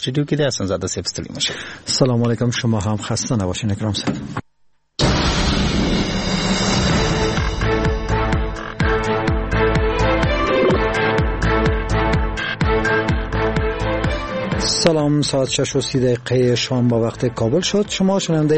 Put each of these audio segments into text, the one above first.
استودیو کې د حسن زاده صاحب ستړي مشه. سلام علیکم، شما هم خسته نباشین اکرام صاحب. سلام، ساعت 6:30 شام با وقت کابل شد. شما شنونده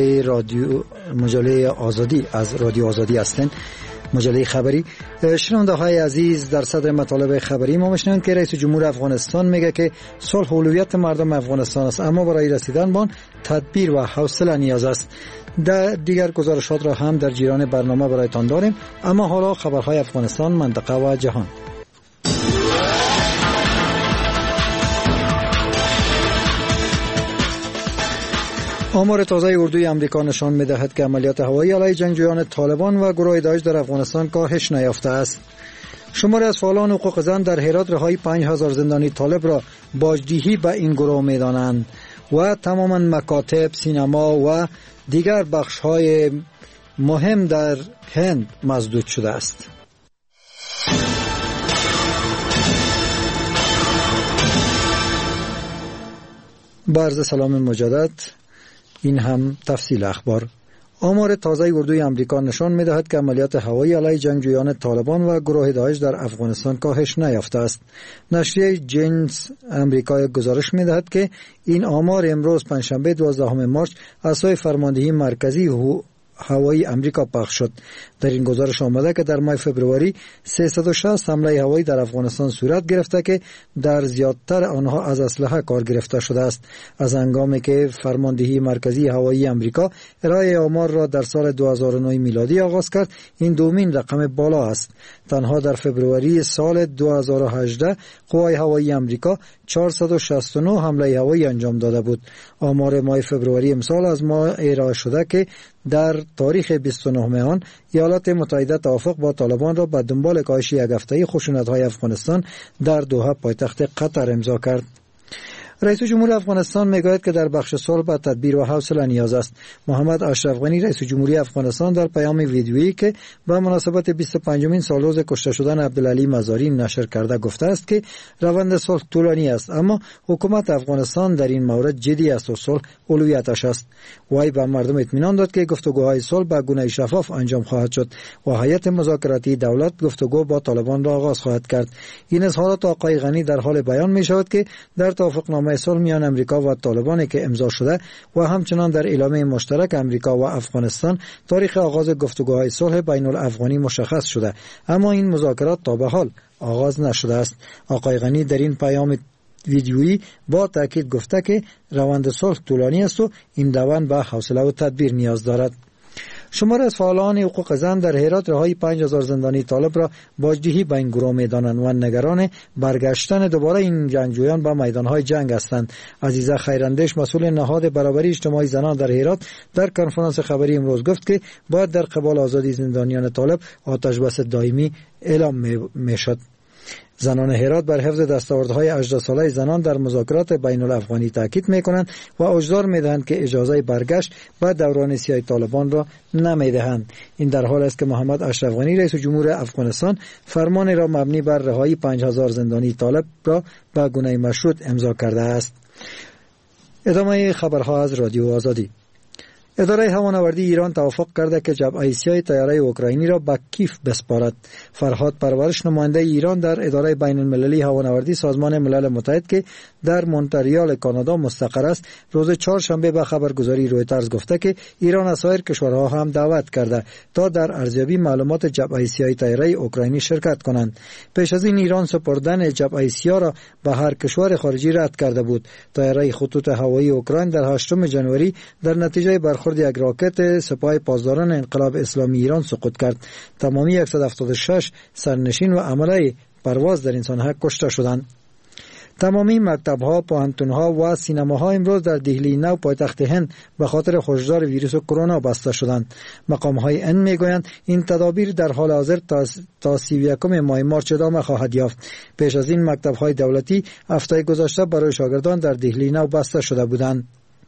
مجله آزادی از رادیو آزادی هستین، مجله خبری. شنونده های عزیز، در صدر مطالب خبری ما میشنوید که رئیس جمهور افغانستان میگه که صلح اولویت مردم افغانستان است، اما برای رسیدن به آن تدبیر و حوصله نیاز است. دیگر گزارشات را هم در جریان برنامه برایتان داریم، اما حالا خبرهای افغانستان، منطقه و جهان. آمار تازه اردوی آمریکا نشان می‌دهد که عملیات هوایی علیه جنگجویان طالبان و گروه داعش در افغانستان کاهش نیافته است. شماری از فعالان حقوق زن در هرات رهایی 5000 زندانی طالب را باجدهی به این گروه می‌دانند و تماما مکاتب، سینما و دیگر بخش‌های مهم در هند مسدود شده است. با عرض سلام مجدد، این هم تفصیل اخبار. آمار تازه اردوی آمریکا نشان می‌دهد که عملیات هوایی علیه جنگجویان طالبان و گروه داعش در افغانستان کاهش نیافته است. نشریه جنس آمریکا گزارش می‌دهد که این آمار امروز پنجشنبه 12 مارس از سوی فرماندهی مرکزی هوایی امریکا پخش شد. در این گزارش آمده که در ماه فوریه 360 حمله هوایی در افغانستان صورت گرفته که در زیادتر آنها از اسلحه کار گرفته شده است. از هنگامی که فرماندهی مرکزی هوایی امریکا ارائه آمار را در سال 2009 میلادی آغاز کرد، این دومین رقم بالا است. تنها در فوریه سال 2018 قوای هوایی امریکا 469 حمله هوایی انجام داده بود. آمار ماه فوریه امسال از ما ارائه شده که در تاریخ 29 آن ایالات متحده توافق با طالبان را به دنبال کاهش یک هفته‌ای خشونت‌های افغانستان در دوحه پایتخت قطر امضا کرد. رئیس جمهور افغانستان میگوید که در بخش صلح به تدبیر و حوصله نیاز است. محمد اشرف غنی رئیس جمهوری افغانستان در پیام ویدیویی که به مناسبت 25مین سالروز کشته شدن عبدالعلی مزاری نشر کرده گفته است که روند صلح طولانی است، اما حکومت افغانستان در این مورد جدی است و صلح اولویتش است. وی به مردم اطمینان داد که گفتگوهای صلح به گونه شفاف انجام خواهد شد و هیئت مذاکراتی دولت گفتگو با طالبان را آغاز خواهد کرد. این اظهارات آقای غنی در حال بیان می شود که در توافقنامه صلح میان امریکا و طالبان که امضا شده و همچنان در اعلامیه مشترک امریکا و افغانستان تاریخ آغاز گفتگوهای صلح بین الافغانی مشخص شده، اما این مذاکرات تا به حال آغاز نشده است. آقای غنی در این پیام ویدیویی با تاکید گفته که روند صلح طولانی است و این روند به حوصله و تدبیر نیاز دارد. شماری از فعالان حقوق زن در هرات رهایی 5000 زندانی طالب را باجدهی به این گروه می‌دانند و نگران برگشتن دوباره این جنگجویان به میدان‌های جنگ هستند. عزیزه خیراندیش، مسئول نهاد برابری اجتماعی زنان در هرات، در کنفرانس خبری امروز گفت که باید در قبال آزادی زندانیان طالب آتش بس دائمی اعلام می‌شد. زنان هرات بر حفظ دستاوردهای 18 ساله زنان در مذاکرات بین الافغانی تاکید می‌کنند و هشدار می‌دهند که اجازه برگشت به دوران سیاه طالبان را نمی‌دهند. این در حال است که محمد اشرف غنی رئیس جمهور افغانستان فرمانی را مبنی بر رهایی 5000 زندانی طالب را به گونه مشروط امضا کرده است. ادامه خبرها از رادیو آزادی. اداره هوانوردی ایران توافق کرده که جبهه سیاه طیاره اوکراینی را به کیف بسپارد. فرهاد پرورش، نماینده ایران در اداره بین المللی هوانوردی سازمان ملل متحد که در مونتریال کانادا مستقر است، روز چهارشنبه به خبرگزاری رویترز گفته که ایران از سایر کشورها هم دعوت کرده تا در ارزیابی معلومات جبهه سیاه طیاره اوکراینی شرکت کنند. پیش از این ایران سپردن جبهه سیاه را به هر کشور خارجی رد کرده بود. طیاره خطوط هوایی اوکراین در 8 ژانویه در نتیجه برخورد یک راکت سپاه پاسداران انقلاب اسلامی ایران سقوط کرد. تمامی 176 سرنشین و عمله پرواز در این سانحه کشته شدند. تمامی مکتب‌ها، پوهنتون‌ها و سینماها امروز در دهلی نو پایتخت هند به خاطر هشدار ویروس کرونا بسته شدند. مقام‌های هند می‌گویند این تدابیر در حال حاضر تا 31 ماه مارس ادامه خواهد یافت. پیش از این مکتب‌های دولتی هفته گذشته برای شاگردان در دهلی نو بسته شده بودند.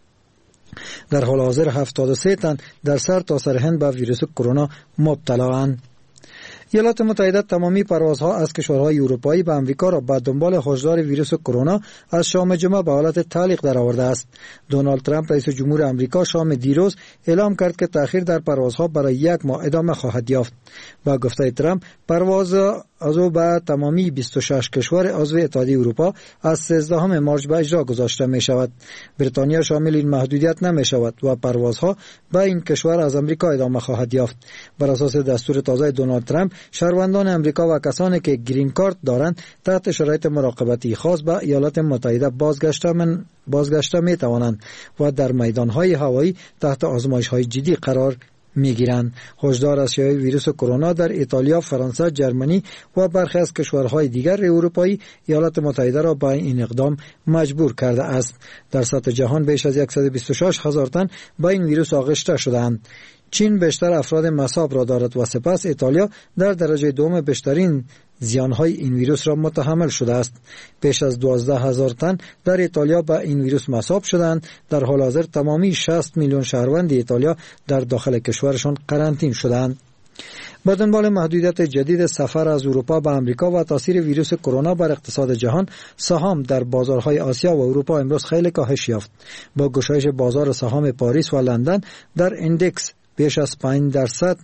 در حال حاضر 73 تن در سر تا سر هند به ویروس کرونا مبتلا اند. ایالات متحده تمامی پروازها از کشورهای اروپایی به آمریکا را به دنبال هشدار ویروس کرونا از شام جمعه به حالت تعلیق درآورده است. دونالد ترامپ رئیس جمهور آمریکا شام دیروز اعلام کرد که تأخیر در پروازها برای 1 ماه ادامه خواهد یافت. با گفته ترامپ پرواز عضو به تمامی 26 کشور عضو اتحادیه اروپا از 13 مارس به اجرا گذاشته می شود. بریتانیا شامل این محدودیت نمی شود و پروازها به این کشور از آمریکا ادامه خواهد یافت. بر اساس دستور تازه دونالد ترامپ شهروندان آمریکا و کسانی که گرین کارت دارند تحت شرایط مراقبتی خاص به ایالات متحده بازگشته می توانند و در میدانهای هوایی تحت آزمایش‌های جدی قرار میگیرند. هشدار از شیوع ویروس کرونا در ایتالیا، فرانسه، جرمنی و برخی از کشورهای دیگر اروپایی ایالات متحده را به این اقدام مجبور کرده است. در سطح جهان بیش از 126,000 تن با این ویروس آغشته شدند. چین بیشتر افراد مصاب را دارد و سپس ایتالیا در درجه دوم بیشترین زیانهای این ویروس را متحمل شده است. بیش از 12,000 تن در ایتالیا با این ویروس مصاب شدند. در حال حاضر تمامی 60 میلیون شهروند ایتالیا در داخل کشورشان قرنطینه شدند. با دنبال محدودیت جدید سفر از اروپا به آمریکا و تاثیر ویروس کرونا بر اقتصاد جهان، سهام در بازارهای آسیا و اروپا امروز خیلی کاهش یافت. با گشایش بازار سهام پاریس و لندن در اندکس بیش از 5%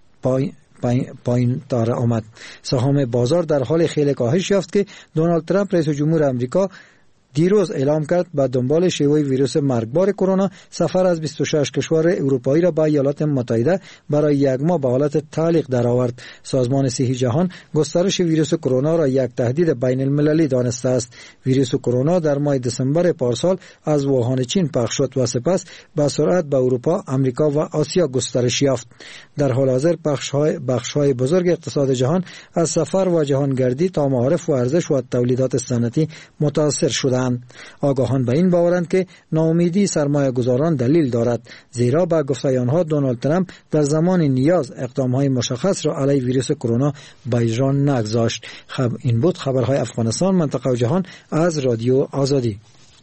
پایین داره آمد. سهام بازار در حال خیلی کاهش یافت که دونالد ترامپ رئیس جمهور آمریکا دیروز اعلام کرد با دنبال شیوع ویروس مرگبار کرونا سفر از 26 کشور اروپایی را به ایالات متحده برای 1 ماه به حالت تعلیق درآورد. سازمان صحی جهان گسترش ویروس کرونا را یک تهدید بین المللی دانسته است. ویروس کرونا در ماه دسامبر پارسال از ووهان چین پخش شد و سپس به سرعت به اروپا، آمریکا و آسیا گسترش یافت. در حال حاضر بخش‌های بزرگ اقتصاد جهان از سفر و جهانگردی تا معارف و ارزش و تولیدات صنعتی متاثر شدند. آگاهان به این باورند که ناامیدی سرمایه گذاران دلیل دارد، زیرا با گفته آنها دونالد ترامپ در زمان نیاز اقدامهای مشخص را علیه ویروس کرونا به اجرا نگذاشت. این بود خبرهای افغانستان، منطقه و جهان از رادیو آزادی.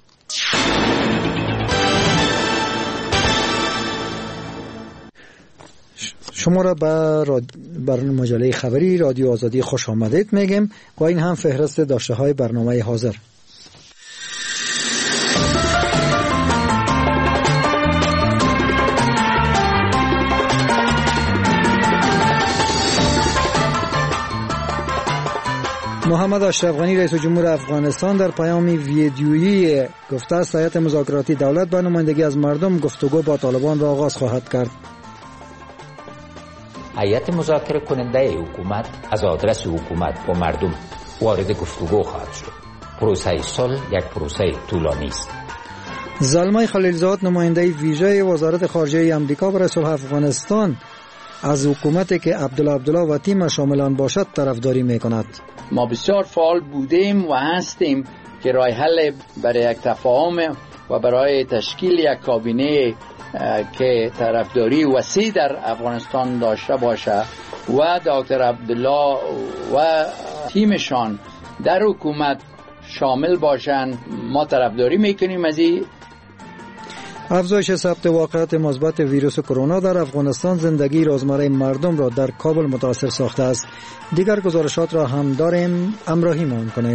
شما را بر مجله خبری رادیو آزادی خوش آمدید میگیم و این هم فهرست داشته های برنامه حاضر. محمد اشرف غنی رئیس جمهور افغانستان در پیامی ویدیویی گفته است هیئت مذاکراتی دولت به نمایندگی از مردم گفتگو با طالبان را آغاز خواهد کرد. هیئت مذاکره کننده حکومت از آدرس حکومت با مردم وارد گفتگو خواهد شد. پروسه صلح یک پروسه طولانی است. زلمه خلیلزاد نماینده ویژه وزارت خارجه آمریکا برای صلح افغانستان از حکومتی که عبدالله و تیم شامل آن باشد طرفداری می‌کند. ما بسیار فعال بودیم و هستیم که راه حل برای یک تفاهم و برای تشکیل یک کابینه که طرفداری وسیع در افغانستان داشته باشه و دکتر عبدالله و تیمشان در حکومت شامل باشند. ما طرفداری میکنیم از این. افزایش ثبت واقعات مثبت ویروس کرونا در افغانستان زندگی روزمره مردم را در کابل متاثر ساخته است. دیگر گزارشات را هم داریم، همراهی مان کنید.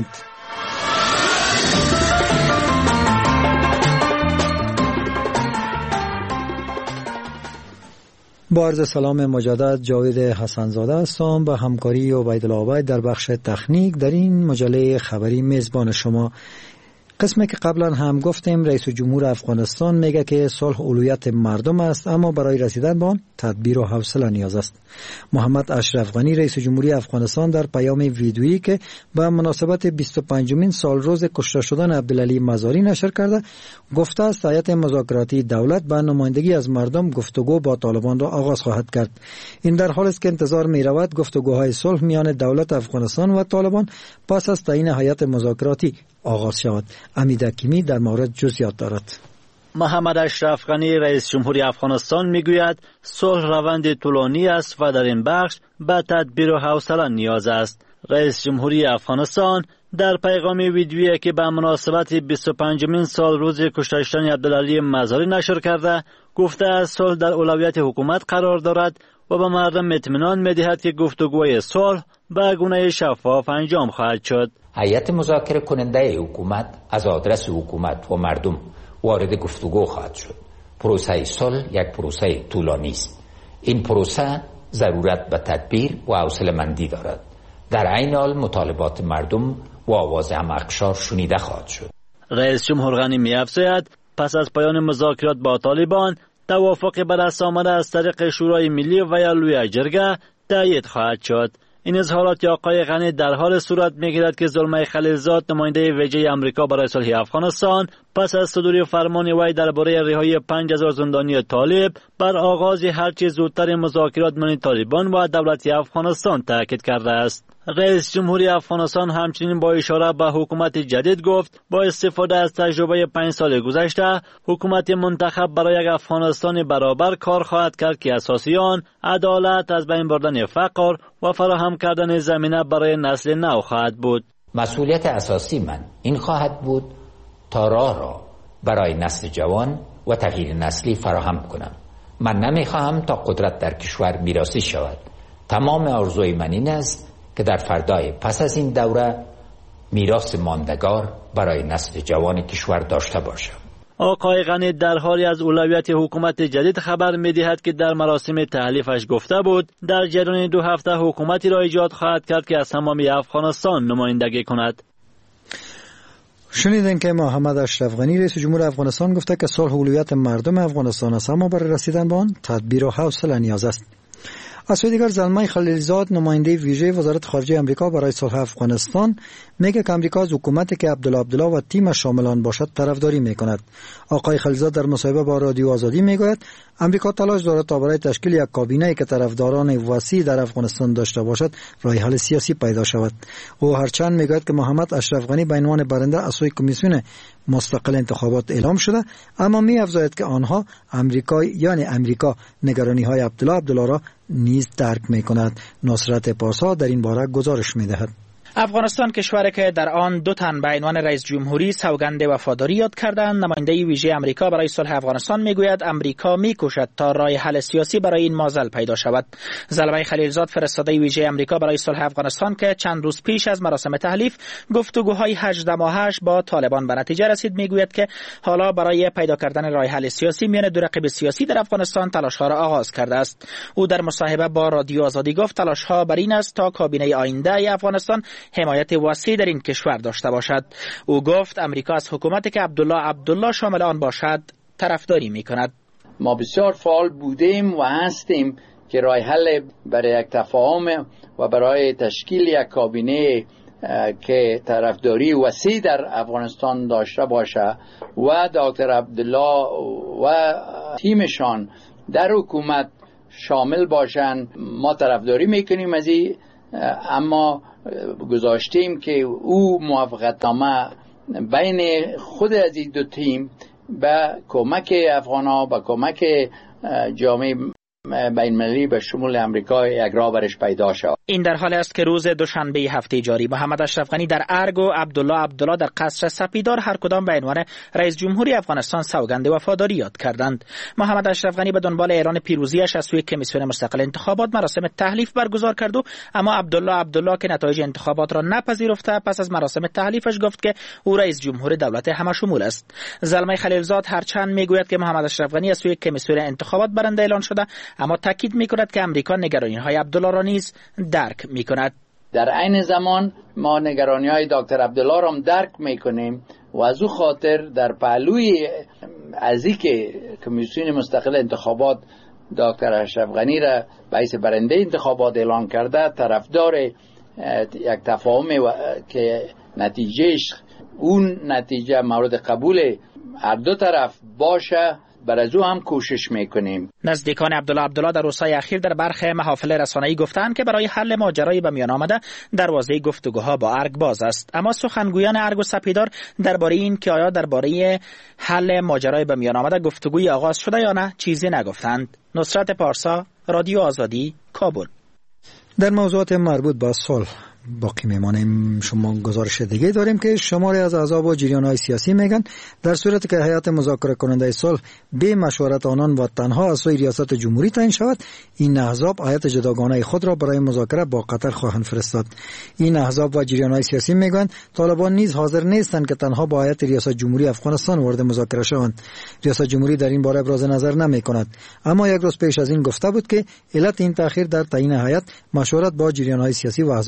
با عرض سلام مجدد، جاوید حسنزاده هستم با همکاری عبیدالله عبید در بخش تکنیک در این مجله خبری میزبان شما. قسمی که قبلا هم گفتیم رئیس جمهور افغانستان میگه که صلح اولویت مردم است، اما برای رسیدن به آن تدبیر و حوصله نیاز است. محمد اشرف غنی رئیس جمهوری افغانستان در پیام ویدیویی که به مناسبت 25مین سالروز کشته شدن عبدالعلی مزاری نشر کرده گفته است هیئت مذاکراتی دولت به نمایندگی از مردم گفتگو با طالبان را آغاز خواهد کرد. این در حالی است که انتظار می رود گفتگوهای صلح میان دولت افغانستان و طالبان پس از تعیین هیئت مذاکراتی آغاز شود. امید حکیمی در مورد جزئیات دارد. محمد اشرف غنی رئیس جمهوری افغانستان میگوید صلح روند طولانی است و در این بخش به تدبیر و حوصله نیاز است. رئیس جمهوری افغانستان در پیغام ویدیویی که به مناسبت 25مین سال روز کشته شدن عبدالعلی مزاری نشر کرده، گفته است صلح در اولویت حکومت قرار دارد و به مردم اطمینان می‌دهد که گفتگوی صلح به گونه شفاف انجام خواهد شد. هیئت مذاکره کننده حکومت از آدرس حکومت و مردم وارد گفتگو خواهد شد. پروسه صلح یک پروسه طولانی است. این پروسه ضرورت به تدبیر و حوصله‌مندی دارد. در عین حال مطالبات مردم و آواز هم‌اغشار شنیده خواهد شد. رئیس جمهور غنی می‌افزاید پس از پایان مذاکرات با طالبان، توافق به دست آمده از طریق شورای ملی و یا لوی جرگه تایید خواهد شد. این اظهارات آقای غنی در حال صورت می‌گیرد که زلمه خلیلزاد، نماینده ویژه آمریکا برای صلح افغانستان، پس از صدور فرمان وی درباره رهایی 5000 زندانی طالب بر آغاز هرچه زودتر مذاکرات میان طالبان و دولت افغانستان تاکید کرده است. رئیس جمهوری افغانستان همچنین با اشاره به حکومت جدید گفت با استفاده از تجربه 5 سال گذشته، حکومت منتخب برای یک افغانستان برابر کار خواهد کرد که اساسی آن عدالت، از بین بردن فقر و فراهم کردن زمینه برای نسل نو خواهد بود. مسئولیت اساسی من این خواهد بود تا راه را برای نسل جوان و تغییر نسلی فراهم کنم. من نمیخواهم تا قدرت در کشور میراثی شود. تمام آرزوی من این است که در فردای پس از این دوره میراث ماندگار برای نسل جوان کشور داشته باشم. آقای غنی در حالی از اولویت حکومت جدید خبر می‌دهد که در مراسم تحلیفش گفته بود در جریان 2 هفته حکومتی را ایجاد خواهد کرد که از تمام افغانستان نمایندگی کند. شنیدین که محمد اشرف غنی رئیس جمهور افغانستان گفته که صلح اولویت مردم افغانستان است، اما برای رسیدن به آن تدبیر و حوصله نیاز است. از سوی دیگر زلمه خلیلزاد، نماینده ویژه وزارت خارجه آمریکا برای صلح افغانستان، میگه که آمریکا از حکومتی که عبدالله و تیم شامل آن باشد طرفداری میکند. آقای خلیلزاد در مصاحبه با رادیو آزادی میگوید آمریکا تلاش دارد تا برای تشکیل یک کابینه که طرفداران وسیع در افغانستان داشته باشد راه حل سیاسی پیدا شود. او هرچند میگوید که محمد اشرف غنی به عنوان برنده از سوی کمیسیون مستقل انتخابات اعلام شده، اما می‌افزاید که آنها امریکا نگرانی‌های عبدالله را نیز درک می‌کند. نصرت پارسا در این باره گزارش می‌دهد. افغانستان کشوری که در آن 2 تن به عنوان رئیس جمهوری سوگند وفاداری یاد کردند. نماینده ویژه آمریکا برای صلح افغانستان میگوید آمریکا میکوشد تا راه حل سیاسی برای این معضل پیدا شود. زلمه خلیلزاد، فرستاده ویژه آمریکا برای صلح افغانستان که چند روز پیش از مراسم تحلیف گفتگوهای 18 ماهش با طالبان به نتیجه رسید، میگوید که حالا برای پیدا کردن راه حل سیاسی میان 2 رقیب سیاسی در افغانستان تلاش‌ها را آغاز کرده است. او در مصاحبه با رادیو آزادی گفت تلاش‌ها بر این است تا کابینه آینده افغانستان حمایت وسیع در این کشور داشته باشد. او گفت امریکا از حکومتی که عبدالله شامل آن باشد طرفداری می‌کند. ما بسیار فعال بودیم و هستیم که راه حل برای یک تفاهم و برای تشکیل یک کابینه که طرفداری وسیع در افغانستان داشته باشه و دکتر عبدالله و تیمشان در حکومت شامل باشند، ما طرفداری میکنیم از این، اما گذاشتیم که او موافقتنامه بین خود از این 2 تیم به کمک افغان‌ها، به کمک جامعه بین‌المللی به شمول امریکا یک راه برش پیدا شد. این در حالی است که روز دوشنبه هفته جاری محمد اشرف غنی در ارگ و عبدالله در قصر سپیدار هر کدام به عنوان رئیس جمهوری افغانستان سوگند وفاداری یاد کردند. محمد اشرف غنی به دنبال اعلان پیروزیش از سوی کمیسیون مستقل انتخابات مراسم تحلیف برگزار کرد و اما عبدالله که نتایج انتخابات را نپذیرفته پس از مراسم تحلیفش گفت که او رئیس جمهور دولت همشمول است. زلمه خلیلزاد هرچند میگوید که محمد اشرف غنی از سوی کمیسیون انتخابات برنده اعلان شده، اما تاکید می‌کند که امریکا نگرانی‌های عبدالله را نیز درک می‌کند. در عین زمان ما نگرانی‌های دکتر عبدالله را هم درک می‌کنیم و از او خاطر در پهلوی از اینکه کمیسیون مستقل انتخابات دکتر اشرف غنی را به حیث برنده انتخابات اعلان کرده، طرفدار یک تفاهم که نتیجهش اون نتیجه مورد قبول هر 2 طرف باشه، بر از او هم کوشش میکنیم. نزدیکان عبدالله در روزهای اخیر در برخی محافل رسانه‌ای گفتند که برای حل ماجرای به میان آمده دروازه گفتگوها با ارگ باز است، اما سخنگویان ارگ و سپیدار درباره این که آیا درباره حل ماجرای به میان آمده گفتگوی آغاز شده یا نه چیزی نگفتند. نصرت پارسا، رادیو آزادی، کابل. در موضوعات مربوط به صلح، باقی میمانیم. شما گزارش دیگه داریم که شماری از احزاب و جریان‌های سیاسی میگن در صورتی که هیئت مذاکره کننده صلح به مشورت آنان و تنها از سوی ریاست جمهوری تعیین شود، این احزاب هیئت جداگانه خود را برای مذاکره با قطر خواهند فرستاد. این احزاب و جریان‌های سیاسی میگن طالبان نیز حاضر نیستند که تنها با هیئت ریاست جمهوری افغانستان وارد مذاکره شوند. ریاست جمهوری در این باره ابراز نظر نمی‌کند، اما یک روز پیش از این گفته بود که علت این تأخیر در تعیین هیئت مشورت با جریان‌های سیاسی و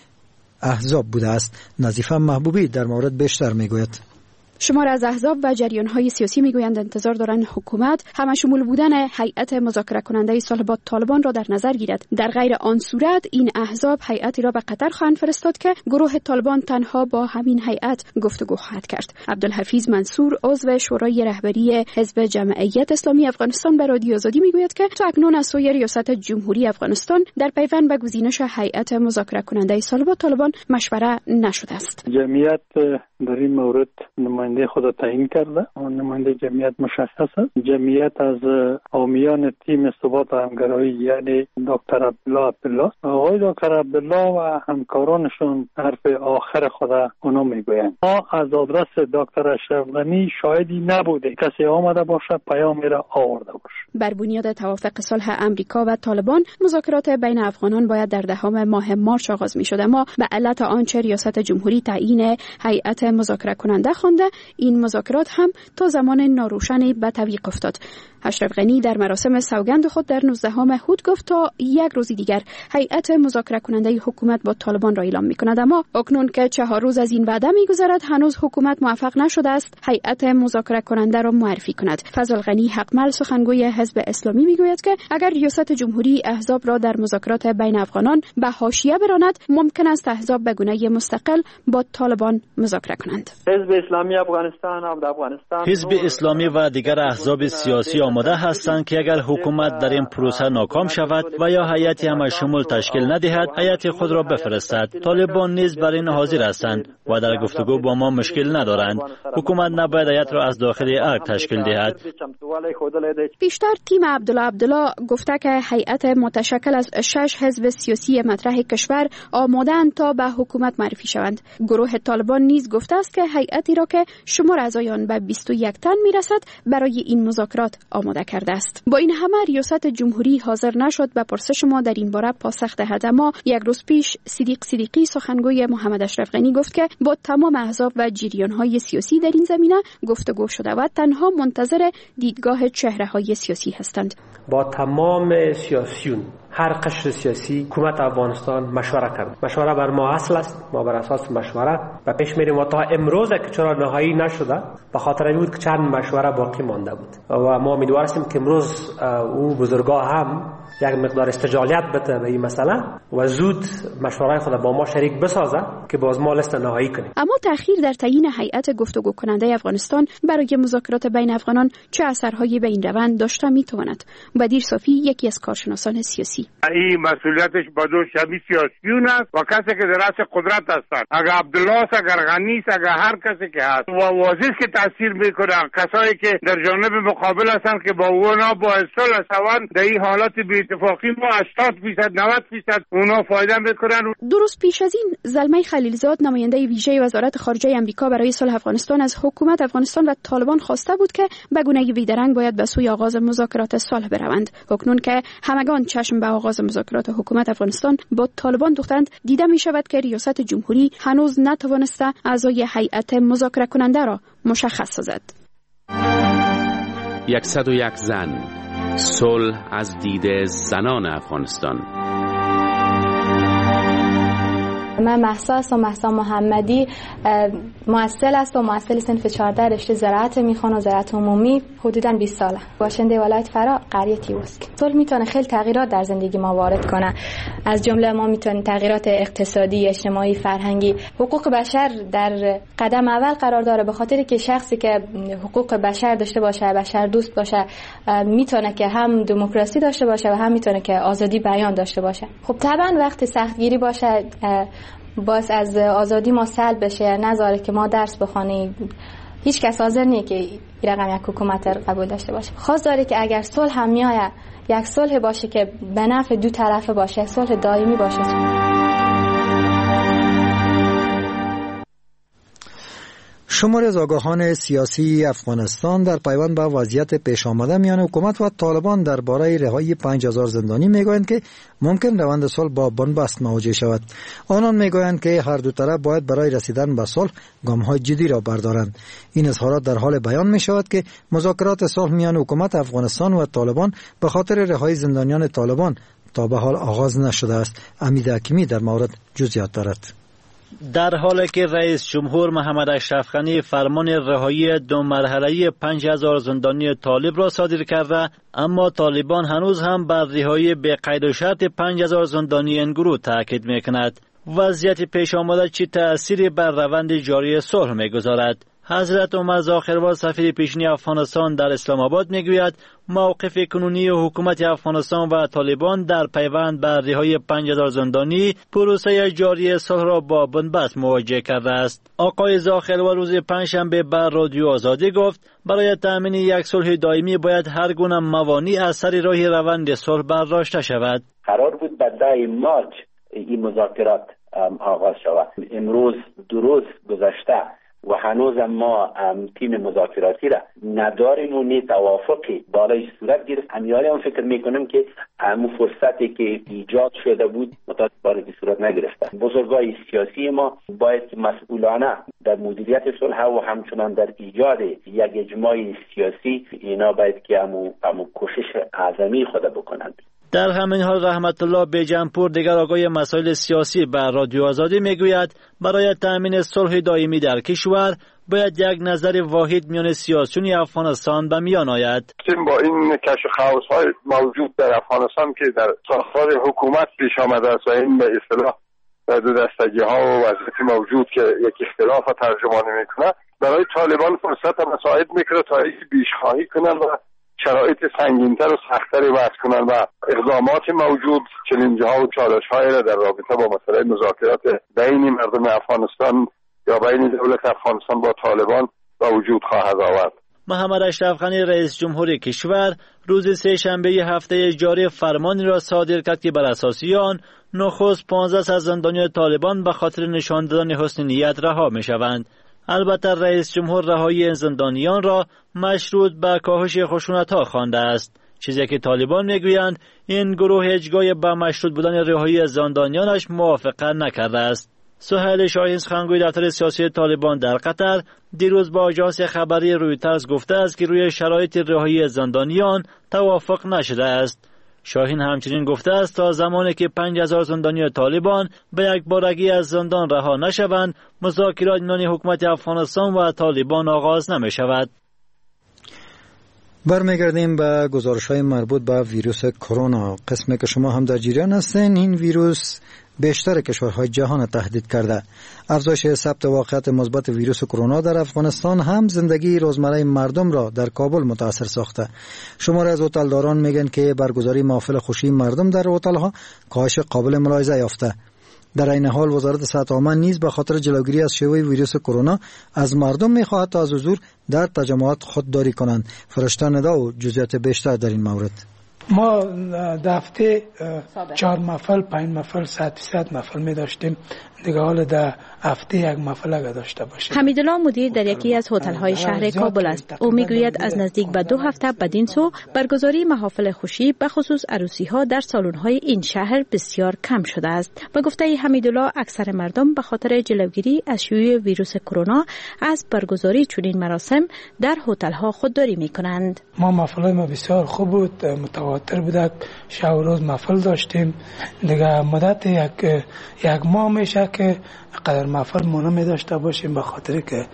احزاب بوده است. نظیفه محبوبی در مورد بیشتر میگوید. شمار از احزاب و جریان‌های سیاسی میگویند انتظار دارند حکومت همشمول بودن هیئت مذاکره کننده صلح با طالبان را در نظر گیرد. در غیر آن صورت این احزاب هیئتی را به قطر خواهند فرستاد که گروه طالبان تنها با همین هیئت گفتگو خواهد کرد. عبدالحفیظ منصور عضو شورای رهبری حزب جمعیت اسلامی افغانستان به رادیو آزادی میگوید که تا اکنون از سوی ریاست جمهوری افغانستان در پیوند به گزینش هیئت مذاکره کننده صلح با طالبان مشوره نشده است. جمعیت در این مورد نماینده خود تعیین کرده. نماینده جمعیت مشخص است. جمعیت از حامیان تیم ثبات و همکاری یعنی دکتر عبدالله آقای دکتر عبدالله و همکارانشون حرف آخر خود اونا میگویند. ما از آدرس دکتر اشرف غنی شاهدی نبوده کسی آمده باشه پیامی را آورده باشه. بر بنیاد توافق صلح امریکا و طالبان مذاکرات بین افغانان باید در دهم ماه مارس آغاز می‌شد، اما به علت آنچه ریاست جمهوری تعیین هیئت مذاکره کننده خوانده این مذاکرات هم تا زمان ناروشنی به تعویق افتاد. اشرف غنی در مراسم سوگند خود در 19 هود گفت تا یک روز دیگر هیئت مذاکره کننده حکومت با طالبان را اعلام می‌کند، اما اکنون که 4 روز از این وعده می‌گذرد هنوز حکومت موفق نشده است هیئت مذاکره کننده را معرفی کند. فضل غنی حقمل سخنگوی حزب اسلامی میگوید که اگر ریاست جمهوری احزاب را در مذاکرات بین افغانان به حاشیه براند ممکن است احزاب به گونه مستقل با طالبان مذاکره کنند. حزب اسلامی افغانستان حزب اسلامی و دیگر احزاب سیاسی آماده هستند که اگر حکومت در این پروسه ناکام شود و یا هیئتی همشمول تشکیل ندهد هیئت خود را بفرستد. طالبان نیز بر این حاضر هستند و در گفتگو با ما مشکل ندارند. حکومت نباید هیئت را از داخل ارگ تشکیل دهد. پیشتر تیم عبدالله گفته که هیئت متشکل از 6 حزب سیاسی مطرح کشور آماده‌اند تا به حکومت معرفی شوند. گروه طالبان نیز گفته است که هیئتی را که شمار اعضایان به 21 تن میرسد برای این مذاکرات آماده کرده است. با این همه ریاست جمهوری حاضر نشد به پرسش ما در این باره پاسخ دهد، اما یک روز پیش صدیقی سخنگوی محمد اشرف غنی گفت که با تمام احزاب و جریان‌های سیاسی در این زمینه گفتگو شده و تنها منتظر دیدگاه چهره‌های سیاسی هستند. با تمام سیاسیون هر قشر سیاسی حکومت افغانستان مشوره کرد. مشوره بر ما اصل است. ما بر اساس مشوره و پیش میریم و تا امروز که چرا نهایی نشده به خاطر این بود که چند مشوره باقی مانده بود و ما امیدواریم که امروز او بزرگا هم یک مقدار استجابت بده به این مسئله و زود مشوره‌های خود با ما شریک بسازه که باز ما لست نهایی کنیم. اما تأخیر در تعیین هیئت گفتگو کننده افغانستان برای مذاکرات بین افغانان چه اثرهایی به این روند داشته میتواند؟ بدیر صافی یکی از کارشناسان سیاسی: این مسئولیتش با دوش همین سیاسیون است و کسی که در رأس قدرت هستند. اگر عبدالله است، اگر غنی است، اگر هر کسی که هست و واضح که تاثیر میکنه کسایی که در جانب مقابل هستند که با اونا با صلح شوند در این حالت اتفاقی ما 80% 90% اونا فایده میکنن. درست پیش از این زلمه خلیلزاد نماینده ویژه وزارت خارجه آمریکا برای صلح افغانستان از حکومت افغانستان و طالبان خواسته بود که به گونه بیدرنگ باید به سوی آغاز مذاکرات صلح بروند. اکنون که همگان چشم به آغاز مذاکرات حکومت افغانستان با طالبان دوختند، دیده می شود که ریاست جمهوری هنوز نتوانسته اعضای هیئت مذاکره کننده را مشخص سازد. 101 زن، صلح از دید زنان افغانستان. من مهسا هستم، مهسا محمدی، مؤثل است و مؤثل صنف 14 رشته زراعت میخوانم، زراعت عمومی. حدوداً 20 ساله. باشنده ولایت فرا، قریه تیوسک. صلح میتونه خیلی تغییرات در زندگی ما وارد کنه. از جمله ما میتونیم تغییرات اقتصادی، اجتماعی، فرهنگی. حقوق بشر در قدم اول قرار داره، به خاطری که شخصی که حقوق بشر داشته باشه، بشر دوست باشه، میتونه که هم دموکراسی داشته باشه و هم میتونه که آزادی بیان داشته باشه. خب طبعا وقتی سختگیری باشه باز از آزادی ما سلب بشه، نذاره که ما درس بخونیم. هیچ کس حاضر نیست که این رقم یک حکومت قبول داشته باشه. خاص داره که اگر صلح هم میآید، یک صلح باشه که به نفع دو طرفه باشه، صلح دائمی باشه. شماری از آگاهان سیاسی افغانستان در پیوند به وضعیت پیش آمده میان حکومت و طالبان درباره رهایی 5000 زندانی میگویند که ممکن روند صلح با بنبست مواجه شود. آنان میگویند که هر دو طرف باید برای رسیدن به صلح گام‌های جدی را بردارند. این اظهارات در حال بیان می شود که مذاکرات صلح میان حکومت افغانستان و طالبان به خاطر رهایی زندانیان طالبان تا به حال آغاز نشده است. امید حکیمی در مورد جزئیات دارد. در حالی که رئیس جمهور محمد اشرف غنی فرمان رهایی 2 مرحله‌ای 5000 زندانی طالب را صادر کرده، اما طالبان هنوز هم بر رهایی به قید و شرط 5000 زندانی این گروه تاکید می‌کند. وضعیت پیش آمده چه تأثیری بر روند جاری صلح می‌گذارد؟ حضرت عمر ذاخروال سفیر پیشین افغانستان در اسلام آباد میگوید موقف کنونی حکومت افغانستان و طالبان در پیوند بر رهایی 5000 زندانی پروسه جاری صلح را با بنبست مواجه کرده است. آقای ذاخروال روز پنجشنبه بر رادیو آزادی گفت برای تأمین یک صلح دائمی باید هر گونه موانع از سر راه روند صلح برداشته شود. قرار بود به 10 مارچ این مذاکرات آغاز شود. امروز 2 روز گذشته و هنوز ما تیم مذاکراتی را نداریم و نی توافقی بالای صورت گرفت. امیالی هم فکر میکنم که همون فرصتی که ایجاد شده بود متاسفانه به صورت نگرفته. بزرگای سیاسی ما باید مسئولانه در مدیریت صلح و همچنان در ایجاد یک اجماع سیاسی اینا باید که همون کوشش اعظمی خود بکنند. در همین حال رحمت الله بیجمپور دیگر آگاه مسائل سیاسی بر رادیو آزادی میگوید برای تأمین صلح دائمی در کشور باید یک نظر واحد میان سیاسیون افغانستان به میان آید. با این کش و خاوس‌های موجود در افغانستان که در ساختار حکومت پیش آمده است و این به اصطلاح دو دستگی‌ها و وضعیت موجود که یک اختلاف ترجمانی میکنه، برای طالبان فرصت مساعد میکنه تا اینکه بیش‌خواهی کنند و شرایط سنگین‌تر و سخت‌تری وضع کنند و اقدامات موجود چالش‌ها و چالش‌هایی را در رابطه با مسئله مذاکرات بین مردم افغانستان یا بین دولت افغانستان با طالبان به وجود خواهد آورد. محمد اشرف غنی رئیس جمهور کشور روز سه‌شنبه هفته جاری فرمانی را صادر کرد که بر اساس آن نخست 15 از زندانیان طالبان به خاطر نشان دادن حسن نیت رها می‌شوند. البته رئیس جمهور رهایی این زندانیان را مشروط به کاهش خشونت‌ها خوانده است، چیزی که طالبان میگویند این گروه هیچگاه به مشروط بودن رهایی زندانیانش موافقت نکرده است. سهیل شاهین سخنگوی دفتر سیاسی طالبان در قطر دیروز با آژانس خبری رویترز گفته است که روی شرایط رهایی زندانیان توافق نشده است. شاهین همچنین گفته است تا زمانی که 5000 زندانی طالبان به یک بارگی از زندان رها نشوند مذاکرات میان حکومت افغانستان و طالبان آغاز نمی شود. برمیگردیم به گزارش‌های مربوط به ویروس کرونا. قسمی که شما هم در جریان هستین، این ویروس بیشتر کشورهای جهان تهدید کرده. افزایش ثبت واقعیت مثبت ویروس کرونا در افغانستان هم زندگی روزمره مردم را در کابل متاثر ساخته. شماری از هتلداران میگن که برگزاری محافل خوشی مردم در هتل‌ها کاهش قابل ملاحظه یافته. در این حال وزارت صحت عامه نیز به خاطر جلوگیری از شیوع ویروس کرونا از مردم می‌خواهد تا از حضور در تجمعات خودداری کنند. فرشته ندا و جزئیات بیشتر در این مورد. ما در هفته 4 محفل 5 محفل 100% محفل می داشتیم. دیگه حالا در هفته 1 محفل اگه داشته باشیم. حمیدالله مدیر در یکی از هتل‌های شهر کابل است. او میگوید از نزدیک به 2 هفته بدین سو برگزاری محافل خوشی به خصوص عروسی‌ها در سالن‌های این شهر بسیار کم شده است. به گفته حمیدالله اکثر مردم به خاطر جلوگیری از شیوع ویروس کرونا از برگزاری چنین مراسم در هتل‌ها خودداری می‌کنند. ما محفل‌های ما بسیار خوب بود، متواتر بود. شب و روز محفل داشتیم. دیگه مدت یک ماه میشه که قدر محفل ما نمی داشته باشیم به خاطر که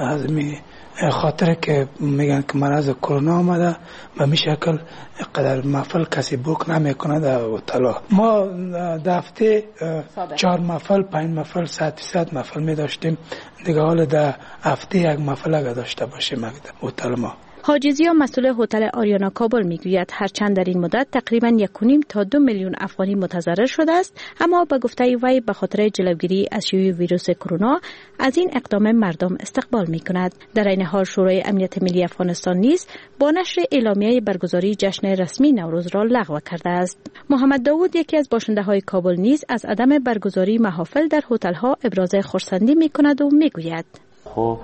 میگن که مرض کرونا آمده به می شکل قدر محفل کسی بوک نمیکنه در هتل‌ها. ما در هفته 4 محفل 5 محفل 100% محفل می داشتیم. دیگه حالا در هفته 1 محفل اگه داشته باشیم هتل ما. حاجزی مسئول هتل آریانا کابل میگوید هرچند در این مدت تقریبا 1.5 تا 2 میلیون افغانی متضرر شده است، اما به گفته وی به خاطر جلوگیری از شیوع ویروس کرونا از این اقدام مردم استقبال میکند. در این حال شورای امنیت ملی افغانستان نیز با نشر اعلامیه برگزاری جشن رسمی نوروز را لغو کرده است. محمد داوود یکی از باشنده های کابل نیز از عدم برگزاری محافل در هتل ها ابراز خرسندی میکند و میگوید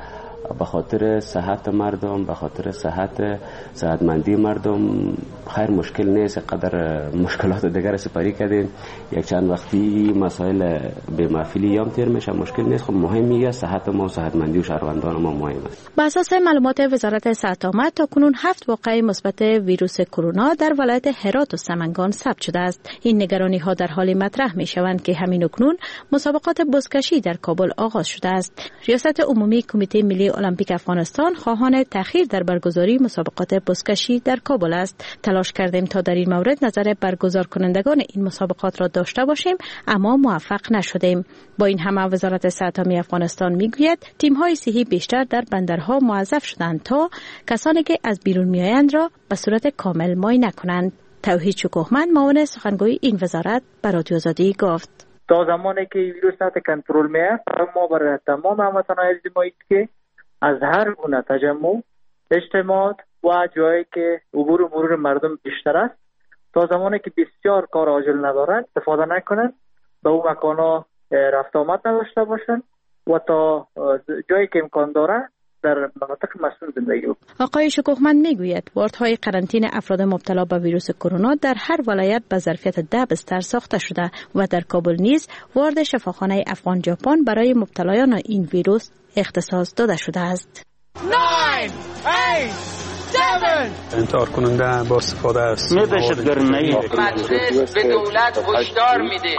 به خاطر صحت مردم، به خاطر صحتمندی مردم خیر مشکل نیست. قدر مشکلات دیگر سپری کردیم، یک چند وقتی مسائل به معفلی یام تیر میشه، مشکل نیست. خب مهمیه صحت ما و صحتمندی و شهروندان ما مهم است. بر اساس معلومات وزارت صحت آمد تا کنون 7 واقعه مثبت ویروس کرونا در ولایت هرات و سمنگان ثبت شده است. این نگرانی ها در حال مطرح می شوند که همین اکنون مسابقات بزکشی در کابل آغاز شده است. ریاست عمومی کمیته ملی المپیک افغانستان خواهان تأخیر در برگزاری مسابقات بزکشی در کابل است. تلاش کردیم تا در این مورد نظر برگزار کنندگان این مسابقات را داشته باشیم، اما موفق نشدیم. با این همه وزارت صحت عامه افغانستان میگوید تیم‌های صحی بیشتر در بندرها موظف شدند تا کسانی که از بیرون میآیند را به صورت کامل معاینه کنند. توحید شکوهمند معاون سخنگوی این وزارت به رادیو آزادی گفت: تا زمانی که ویروس تحت کنترل میاد، ما برای تمام هموطنان اجتماعی که از هر گونه تجمع، اجتماعات و جایی که عبور و مرور مردم بیشتر است، تا زمانی که بسیار کار عاجل ندارند استفاده نکنند، به اون مکان‌ها رفت آمد نداشته باشند و تا جایی که امکان داره در مناطق مسئول زندگی کنند. آقای شکوهمند میگوید واردهای قرنطینه افراد مبتلا به ویروس کرونا در هر ولایت به ظرفیت 10 بستر ساخته شده و در کابل نیز وارد شفاخانه افغان ژاپن برای مبتلایان این ویروس اختصاص داده شده است. 9 8 7 انتحار کننده با استفاده است. مجلس به دولت هشدار میده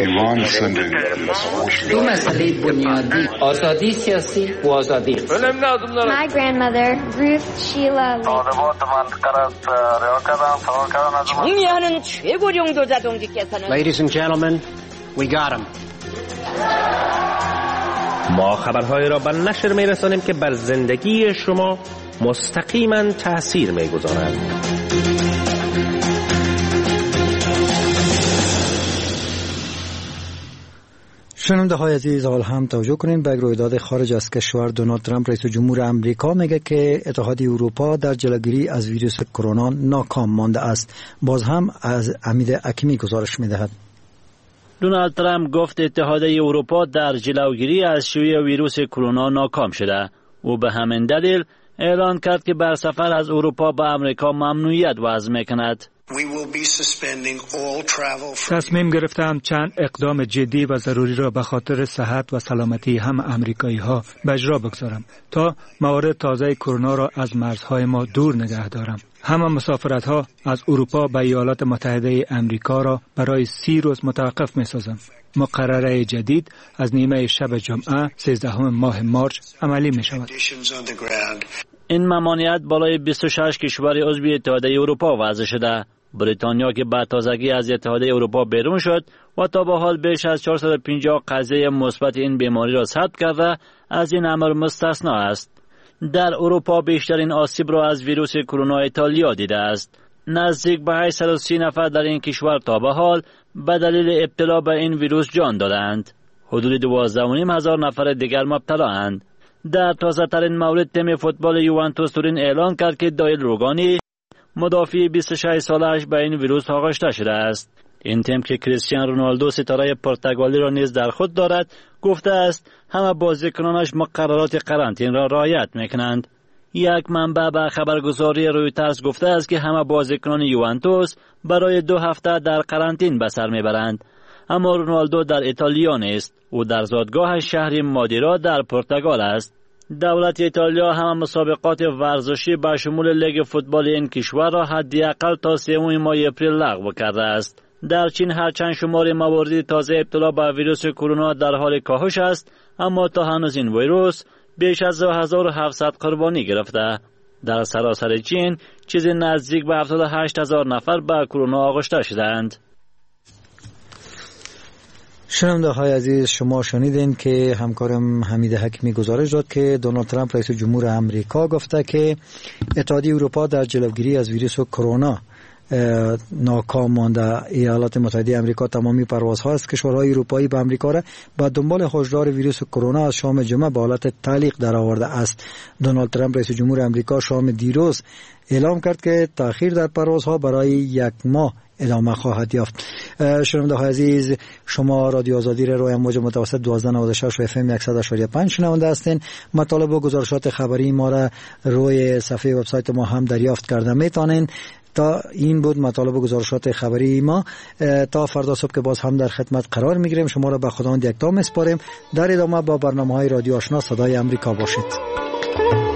دو مسئله بنیادی، آزادی سیاسی و آزادی اقتصادی. My grandmother, Ruth Sheila Lee. Ladies and gentlemen, we got him. ما خبرهای را به نشر میرسانیم که بر زندگی شما مستقیما تأثیر میگذارند. شنونده های عزیز، حال هم توجه کنین به رویداد خارج از کشور. دونالد ترامپ رئیس جمهور امریکا میگه که اتحادیه اروپا در جلوگیری از ویروس کرونا ناکام مانده است. باز هم از امید حکیمی گزارش میدهد. دونالد ترامپ گفت اتحادیه اروپا در جلوگیری از شیوع ویروس کرونا ناکام شده. او به همین دلیل اعلان کرد که بر سفر از اروپا به امریکا ممنوعیت وضع میکند. تصمیم گرفتم چند اقدام جدی و ضروری را به خاطر صحت و سلامتی هم امریکایی ها به اجرا بگذارم تا موارد تازه کرونا را از مرزهای ما دور نگه دارم. همه مسافرت ها از اروپا به ایالات متحده امریکا را برای 30 روز متوقف می سازم. مقرره جدید از نیمه شب جمعه 13 ماه مارچ عملی می شود. این ممانعت بالای 26 کشور عضو اتحادیه اروپا وضع شده. بریتانیا که به تازگی از اتحادیه اروپا بیرون شد و تا به حال بیش از 450 قضیه مثبت این بیماری را ثبت کرده، از این امر مستثنا است. در اروپا بیشترین آسیب را از ویروس کرونا ایتالیا دیده است. نزدیک به 830 نفر در این کشور تا به حال به دلیل ابتلا به این ویروس جان دادند. حدود 12,500 نفر دیگر مبتلا اند. در تازه ترین مورد تیم فوتبال یوونتوس تورین اعلان کرد که دایل روگانی مدافع 26 سالش به این ویروس آغشته شده است. این تیم که کریستیانو رونالدو ستاره پرتغالی را نیز در خود دارد گفته است همه بازیکنانش مقررات قرنطینه را رعایت میکنند. یک منبع به خبرگزاری رویترز گفته است که همه بازیکنان یوونتوس برای 2 هفته در قرنطینه به سر میبرند. اما رونالدو در ایتالیا نیست. او در زادگاه شهر مادیرا در پرتغال است. دولت ایتالیا هم مسابقات ورزشی به شمول لیگ فوتبال این کشور را حداقل تا 3 ماه اپریل لغو کرده است. در چین هرچند شمار موارد تازه ابتلا به ویروس کرونا در حال کاهش است، اما تا هنوز این ویروس بیش از 1700 قربانی گرفته. در سراسر چین چیزی نزدیک به 78,000 نفر به کرونا آغشته شدند. شنونده های عزیز، شما شنیدین که همکارم حمید حکیمی گزارش داد که دونالد ترامپ رئیس جمهور امریکا گفته که اتحادیه اروپا در جلوگیری از ویروس کرونا ناکام مانده. ایالات متحده آمریکا تمامی پروازها از کشورهای اروپایی به آمریکا را به دنبال هشدار ویروس کرونا از شام جمعه به حالت تعلیق درآورده است. دونالد ترامپ رئیس جمهور آمریکا شام دیروز اعلام کرد که تأخیر در پروازها برای 1 ماه ادامه خواهد یافت. شنونده های عزیز، شما رادیو آزادی را روی موج متوسط 1296 و FM 100.5 شنونده هستین. مطالب و گزارشات خبری ما را روی صفحه وبسایت ما هم دریافت کرده میتونین. تا این بود مطالب و گزارشات خبری ما. تا فردا صبح که باز هم در خدمت قرار میگیریم. شما را به خداوند یکتا میسپاریم. در ادامه با برنامه‌های رادیو آشنا صدای امریکا باشید.